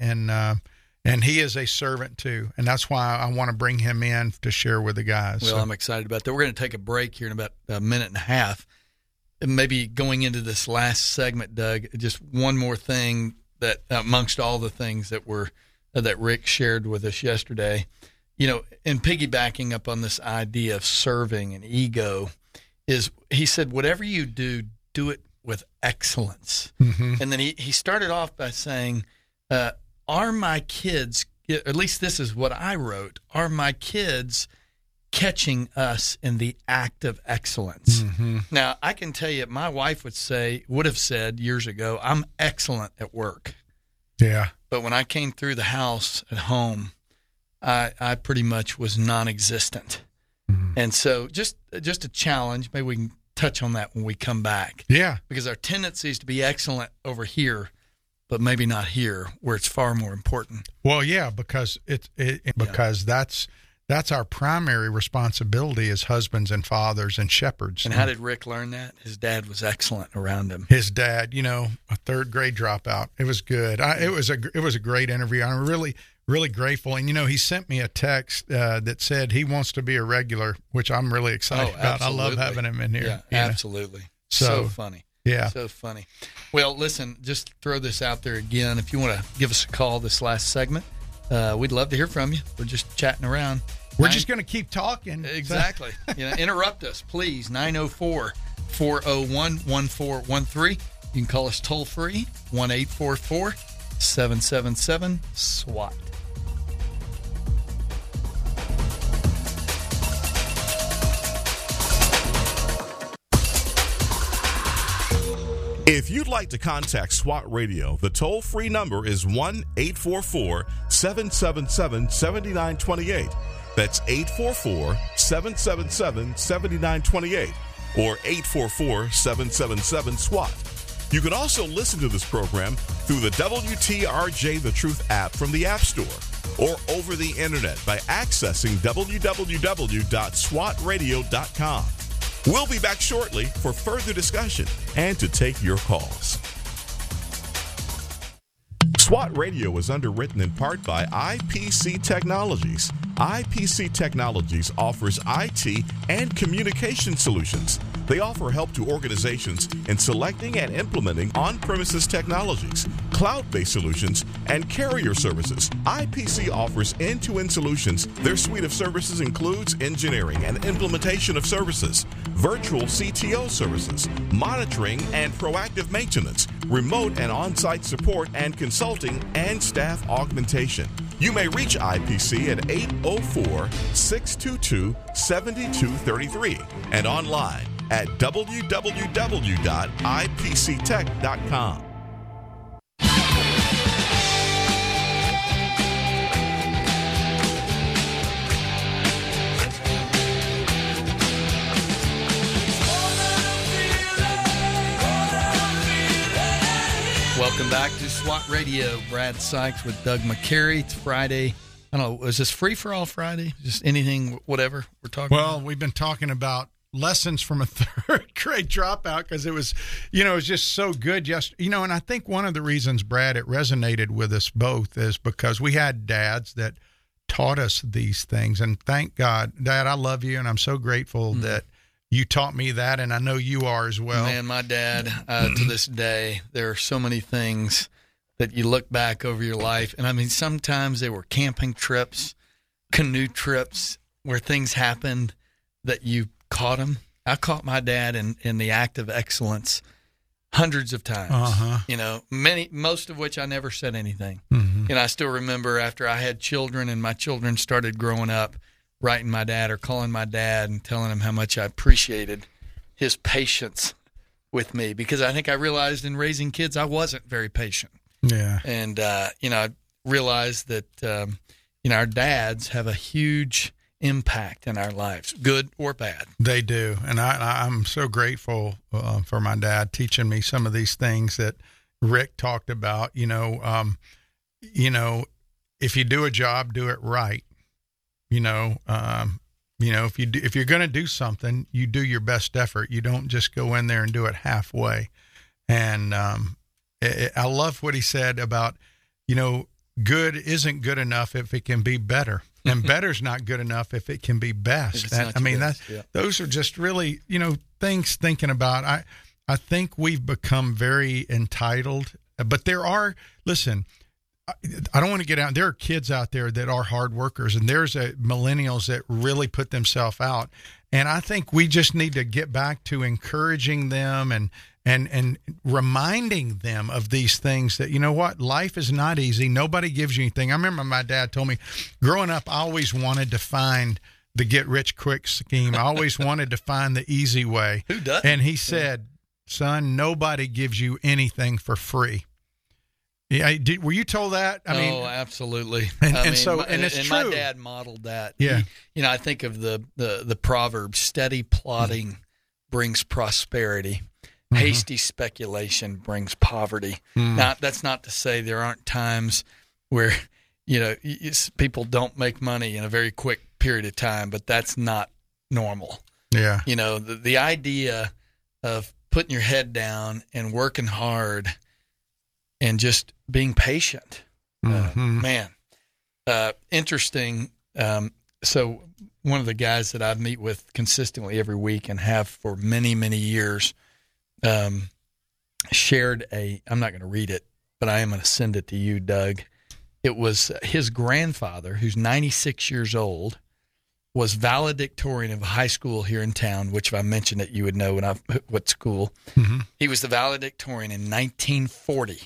and he is a servant too. And that's why I want to bring him in to share with the guys. Well, I'm excited about that. We're going to take a break here in about a minute and a half. And maybe going into this last segment, Doug, just one more thing that amongst all the things that Rick shared with us yesterday, and piggybacking up on this idea of serving and ego, is he said, whatever you do, do it with excellence. Mm-hmm. And then he started off by saying, are my kids, at least this is what I wrote, are my kids catching us in the act of excellence? Mm-hmm. Now, I can tell you, my wife would have said years ago, I'm excellent at work. Yeah. But when I came through the house at home, I pretty much was non-existent. Mm-hmm. And so just a challenge. Maybe we can touch on that when we come back. Yeah. Because our tendency is to be excellent over here, but maybe not here, where it's far more important. Well, yeah, because that's that's our primary responsibility as husbands and fathers and shepherds. And how did Rick learn that? His dad was excellent around him. His dad, a third grade dropout. It was good. It was a great interview. I'm really, really grateful. And, he sent me a text that said he wants to be a regular, which I'm really excited about. Absolutely. I love having him in here. Yeah, absolutely. So funny. Yeah. So funny. Well, listen, just throw this out there again. If you want to give us a call this last segment, we'd love to hear from you. We're just chatting around. We're just going to keep talking. Exactly. Interrupt us, please. 904-401-1413. You can call us toll free, 1-844-777-SWAT. If you'd like to contact SWAT Radio, the toll-free number is 1-844-777-7928. That's 844-777-7928 or 844-777-SWAT. You can also listen to this program through the WTRJ The Truth app from the App Store or over the internet by accessing www.swatradio.com. We'll be back shortly for further discussion and to take your calls. SWAT Radio is underwritten in part by IPC Technologies. IPC Technologies offers IT and communication solutions. They offer help to organizations in selecting and implementing on-premises technologies, cloud-based solutions, and carrier services. IPC offers end-to-end solutions. Their suite of services includes engineering and implementation of services, virtual CTO services, monitoring and proactive maintenance, remote and on-site support and consulting, and staff augmentation. You may reach IPC at 804-622-7233 and online at www.ipctech.com. Welcome back to SWAT Radio. Brad Sykes with Doug McCary. It's Friday. I don't know, is this free for all Friday? Just anything, whatever we're talking about? Well, we've been talking about lessons from a third grade dropout because it was, it was just so good. And I think one of the reasons, Brad, it resonated with us both is because we had dads that taught us these things. And thank God, Dad, I love you, and I'm so grateful that you taught me that, and I know you are as well. Man, my dad, to this day, there are so many things that you look back over your life. And I mean, sometimes they were camping trips, canoe trips, where things happened that you caught them. I caught my dad in the act of excellence hundreds of times, most of which I never said anything. Mm-hmm. And I still remember after I had children and my children started growing up, writing my dad or calling my dad and telling him how much I appreciated his patience with me, because I think I realized in raising kids I wasn't very patient. Yeah. And, I realized that, our dads have a huge impact in our lives, good or bad. They do. And I'm so grateful for my dad teaching me some of these things that Rick talked about. If you do a job, do it right. If you're going to do something, you do your best effort. You don't just go in there and do it halfway. And I love what he said about, good isn't good enough if it can be better, and better's not good enough if it can be best. Those are just really, things thinking about. I think we've become very entitled, but there are, listen, I don't want to get out. There are kids out there that are hard workers, and there's millennials that really put themselves out. And I think we just need to get back to encouraging them and reminding them of these things that, life is not easy. Nobody gives you anything. I remember my dad told me growing up, I always wanted to find the get rich quick scheme. I always wanted to find the easy way. Who does? And he said, son, nobody gives you anything for free. Yeah, were you told that? Absolutely. And it's true. My dad modeled that. Yeah. I think of the proverb: steady plodding brings prosperity. Mm-hmm. Hasty speculation brings poverty. Mm. Now, that's not to say there aren't times where people don't make money in a very quick period of time, but that's not normal. Yeah. You know, the idea of putting your head down and working hard and just being patient. Man, interesting. So one of the guys that I meet with consistently every week and have for many, many years shared I'm not going to read it, but I am going to send it to you, Doug. It was his grandfather, who's 96 years old, was valedictorian of a high school here in town, which if I mentioned it, you would know what school. Mm-hmm. He was the valedictorian in 1940.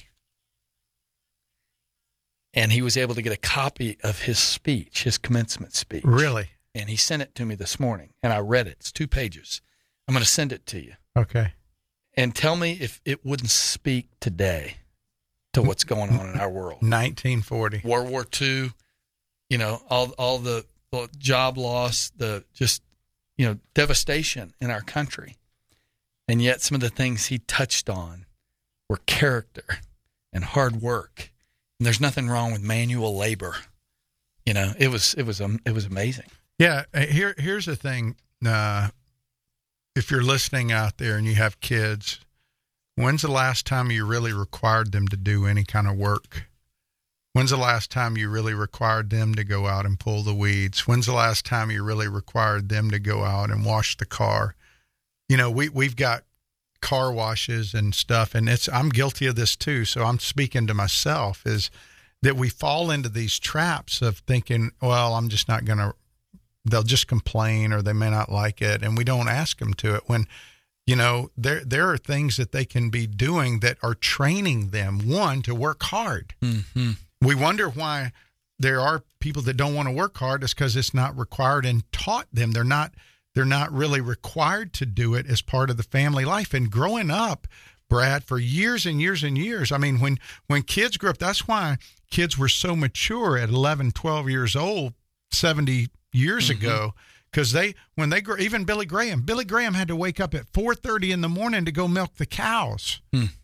And he was able to get a copy of his speech, his commencement speech. Really? And he sent it to me this morning, and I read it. It's 2 pages. I'm going to send it to you. Okay. And tell me if it wouldn't speak today to what's going on in our world. 1940. World War II, you know, all the job loss, the just, you know, devastation in our country. And yet some of the things he touched on were character and hard work. And there's nothing wrong with manual labor. You know, it was amazing. Yeah. Here's the thing. If you're listening out there and you have kids, when's the last time you really required them to do any kind of work? When's the last time you really required them to go out and pull the weeds? When's the last time you really required them to go out and wash the car? You know, we've got car washes and stuff, and I'm guilty of this too. So I'm speaking to myself, is that we fall into these traps of thinking, well, I'm just not going to, they'll just complain or they may not like it. And we don't ask them to it when, you know, there are things that they can be doing that are training them, one, to work hard. Mm-hmm. We wonder why there are people that don't want to work hard. It's because it's not required and taught them. They're not really required to do it as part of the family life. And growing up, Brad, for years and years and years, I mean, when kids grew up, that's why kids were so mature at 11, 12 years old, 70 years ago, because when they grew, even Billy Graham had to wake up at 4:30 in the morning to go milk the cows.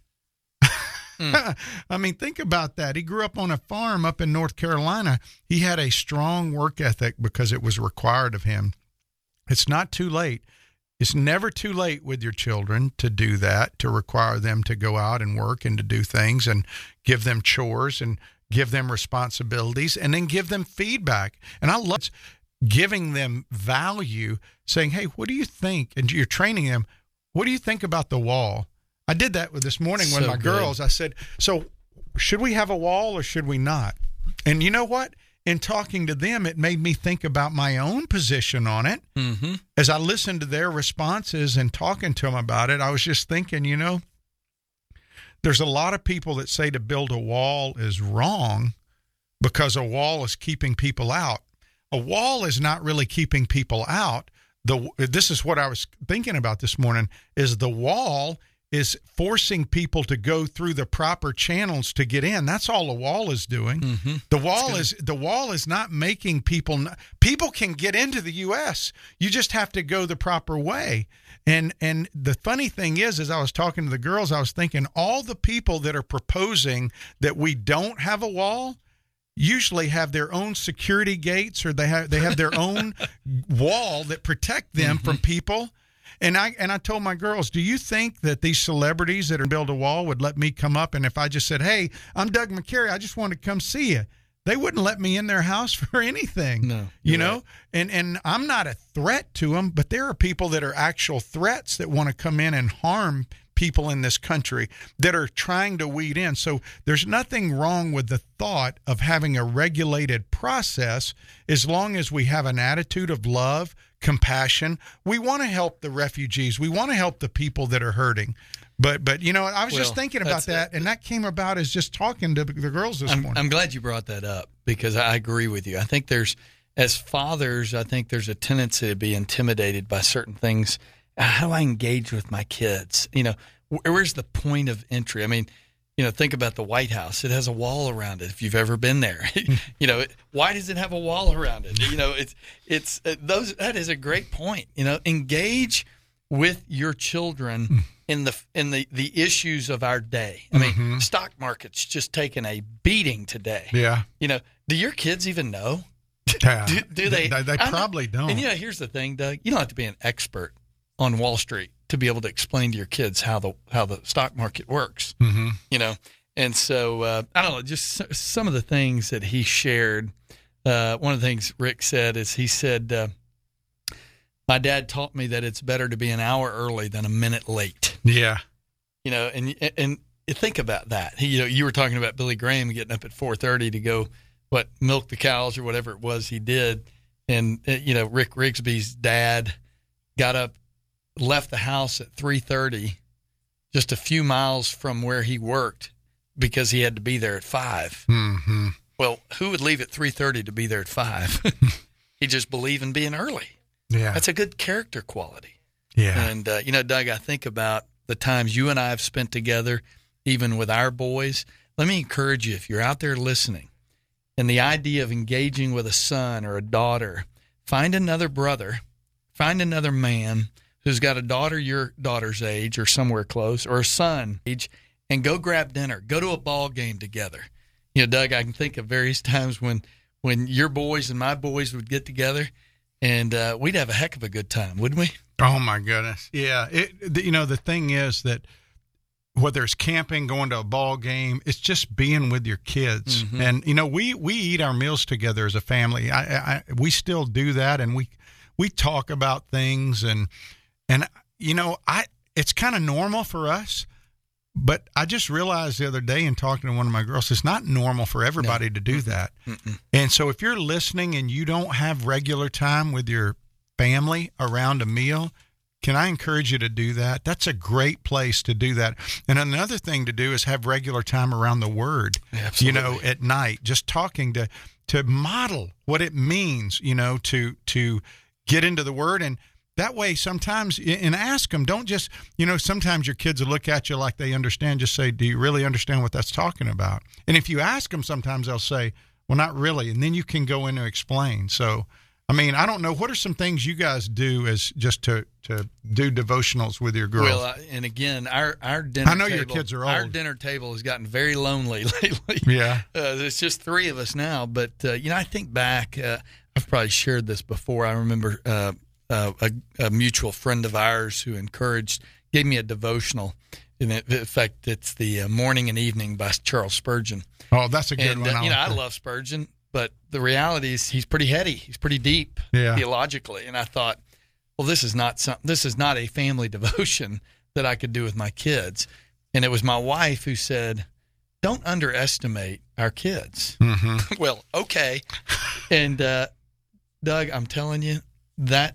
I mean, think about that. He grew up on a farm up in North Carolina. He had a strong work ethic because it was required of him. It's not too late. It's never too late with your children to do that, to require them to go out and work and to do things and give them chores and give them responsibilities and then give them feedback. And I love giving them value, saying, hey, what do you think? And you're training them. What do you think about the wall? I did that this morning with my girls. I said, so should we have a wall or should we not? And you know what? In talking to them, it made me think about my own position on it. Mm-hmm. As I listened to their responses and talking to them about it, I was just thinking, you know, there's a lot of people that say to build a wall is wrong because a wall is keeping people out. A wall is not really keeping people out. This is what I was thinking about this morning, is the wall is forcing people to go through the proper channels to get in. That's all a wall is doing. Mm-hmm. The wall is not making people can get into the U.S. You just have to go the proper way. And the funny thing is, as I was talking to the girls, I was thinking all the people that are proposing that we don't have a wall usually have their own security gates, or they have their own wall that protect them from people. And I told my girls, do you think that these celebrities that are build a wall would let me come up? And if I just said, hey, I'm Doug McCary, I just want to come see you, they wouldn't let me in their house for anything. No, you know? Right. And I'm not a threat to them, but there are people that are actual threats that want to come in and harm people in this country that are trying to weed in. So there's nothing wrong with the thought of having a regulated process as long as we have an attitude of love, compassion. We want to help the refugees. We want to help the people that are hurting. But you know, I was just thinking about that, and that came about as just talking to the girls this morning. I'm glad you brought that up because I agree with you. I think as fathers, I think there's a tendency to be intimidated by certain things. How do I engage with my kids? You know, where's the point of entry? I mean, you know, think about the White House. It has a wall around it. If you've ever been there, you know, why does it have a wall around it? You know, that is a great point. You know, engage with your children in the issues of our day. I mean, stock market's just taking a beating today. Yeah. You know, do your kids even know Do they? They probably don't. And here's the thing, Doug. You don't have to be an expert on Wall Street to be able to explain to your kids how the stock market works. Mm-hmm. And so I don't know, just some of the things that he shared. One of the things Rick said is he said, "My dad taught me that it's better to be an hour early than a minute late." Yeah. And think about that. You were talking about Billy Graham getting up at 4:30 to go milk the cows or whatever it was he did. And, Rick Rigsby's dad got up, left the house at 3:30, just a few miles from where he worked because he had to be there at 5. Mm-hmm. Well, who would leave at 3:30 to be there at 5? He just believed in being early. Yeah. That's a good character quality. Yeah. And, Doug, I think about the times you and I have spent together, even with our boys. Let me encourage you, if you're out there listening, and the idea of engaging with a son or a daughter, find another brother, find another man who's got a daughter your daughter's age or somewhere close, or a son age, and go grab dinner. Go to a ball game together. Doug, I can think of various times when your boys and my boys would get together, and we'd have a heck of a good time, wouldn't we? Oh, my goodness. Yeah. The thing is that whether it's camping, going to a ball game, it's just being with your kids. Mm-hmm. And, we eat our meals together as a family. We still do that, and we talk about things. And it's kind of normal for us. But I just realized the other day in talking to one of my girls, it's not normal for everybody to do that. Mm-mm. And so if you're listening and you don't have regular time with your family around a meal, can I encourage you to do that? That's a great place to do that. And another thing to do is have regular time around the Word, Absolutely. At night, just talking to model what it means, to get into the Word. And that way, sometimes, and ask them, don't just, sometimes your kids will look at you like they understand. Just say, do you really understand what that's talking about? And if you ask them, sometimes they'll say, well, not really. And then you can go in and explain. So, I don't know. What are some things you guys do as just to do devotionals with your girls? Well, and again, our dinner. I know table, your kids are old. Our dinner table has gotten very lonely lately. Yeah, there's just 3 of us now. But I think back. I've probably shared this before. I remember a mutual friend of ours who gave me a devotional. In fact, it's the Morning and Evening by Charles Spurgeon. Oh, that's a good one. I love Spurgeon. But the reality is he's pretty heady. He's pretty deep theologically. And I thought, well, this is not a family devotion that I could do with my kids. And it was my wife who said, don't underestimate our kids. Mm-hmm. Well, okay. And Doug, I'm telling you, that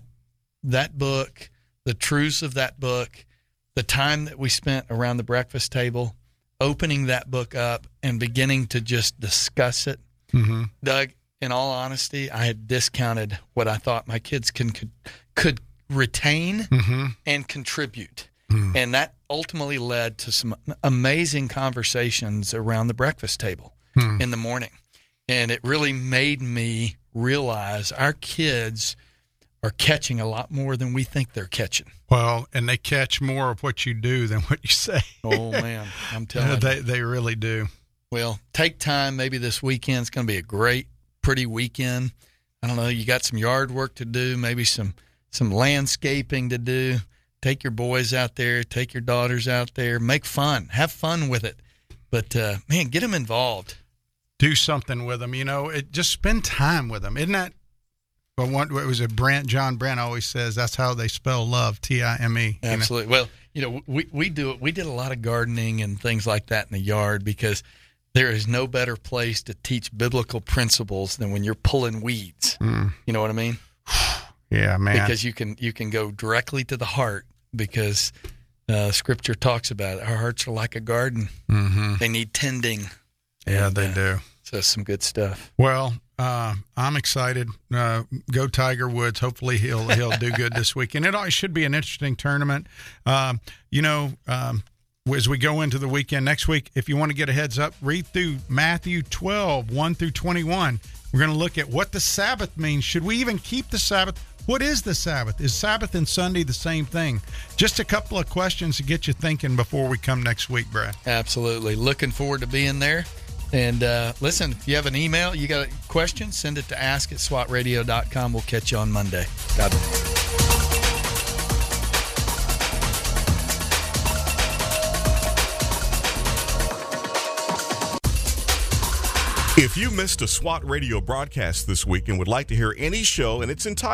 book, the truths of that book, the time that we spent around the breakfast table, opening that book up and beginning to just discuss it, mm-hmm. Doug, in all honesty, I had discounted what I thought my kids could retain mm-hmm. and contribute. Mm-hmm. And that ultimately led to some amazing conversations around the breakfast table mm-hmm. in the morning. And it really made me realize our kids are catching a lot more than we think they're catching. Well, and they catch more of what you do than what you say. Oh, man, I'm telling you. They really do. Well, take time. Maybe this weekend's going to be a great, pretty weekend. I don't know. You got some yard work to do, maybe some landscaping to do. Take your boys out there. Take your daughters out there. Make fun. Have fun with it. But, man, get them involved. Do something with them. Just spend time with them. Isn't that what was it? John Brent always says that's how they spell love, Time. Absolutely. Well, we do it. We did a lot of gardening and things like that in the yard because there is no better place to teach biblical principles than when you're pulling weeds. Mm. You know what I mean? Yeah, man. Because you can go directly to the heart because Scripture talks about it. Our hearts are like a garden. Mm-hmm. They need tending. Yeah, they do. So some good stuff. Well, I'm excited. Go Tiger Woods. Hopefully he'll do good this weekend. It should be an interesting tournament. As we go into the weekend next week, if you want to get a heads up, read through Matthew 12, 1 through 21. We're going to look at what the Sabbath means. Should we even keep the Sabbath? What is the Sabbath? Is Sabbath and Sunday the same thing? Just a couple of questions to get you thinking before we come next week, Brad. Absolutely. Looking forward to being there. And listen, if you have an email, you got a question, send it to ask@swatradio.com. We'll catch you on Monday. God bless. If you missed a SWAT radio broadcast this week and would like to hear any show in its entirety,